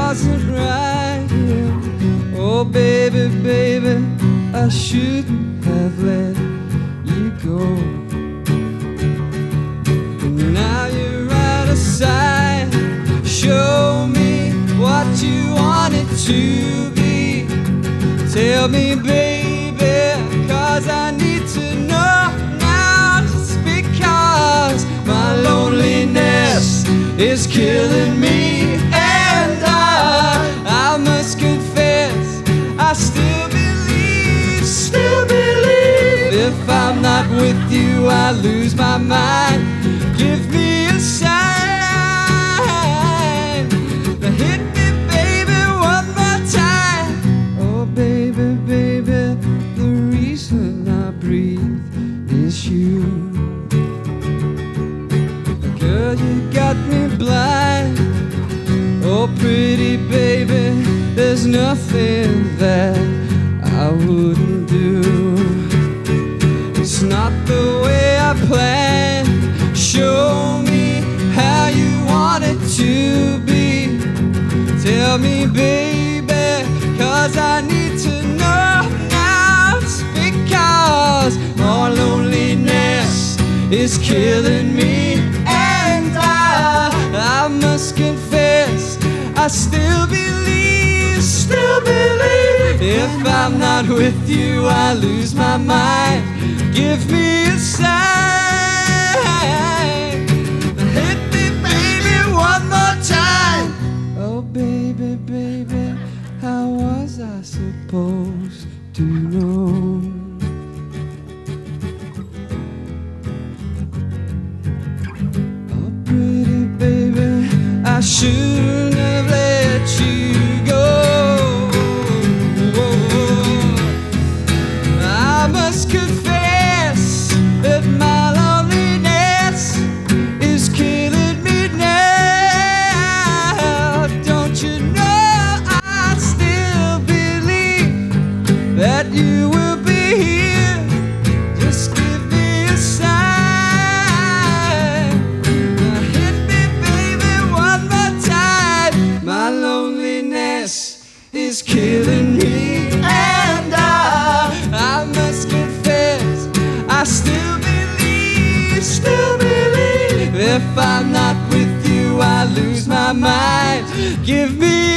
wasn't right here. Oh baby, baby, I shouldn't have let you go. Now you're out of sight. Show me what you want it to be. Tell me, baby, 'cause I need to know now. Just because my loneliness is killing me, and I must confess, I still believe. If I'm not with you, I lose my mind. Give me a sign. Hit me, baby, one more time. Oh, baby, baby, the reason I breathe is you. Girl, you got me blind. Oh, pretty baby, there's nothing that I wouldn't do. It's not the way I planned. Show me how you want it to be. Tell me, baby, 'cause I need to know now. It's because more loneliness is killing me, and I must confess, I still believe. If I'm not with you, I lose my mind. Give me a sign. Hit me, baby, one more time. Oh, baby, baby, how was I supposed to know? Oh, pretty baby, I shouldn't have let you go. I must confess that my loneliness is killing me now. Don't you know I still believe that you will be here. Just give me a sign. Now hit me, baby, one more time. My loneliness is killing me, and I must confess, I still believe. If I'm not with you, I lose my mind. Give me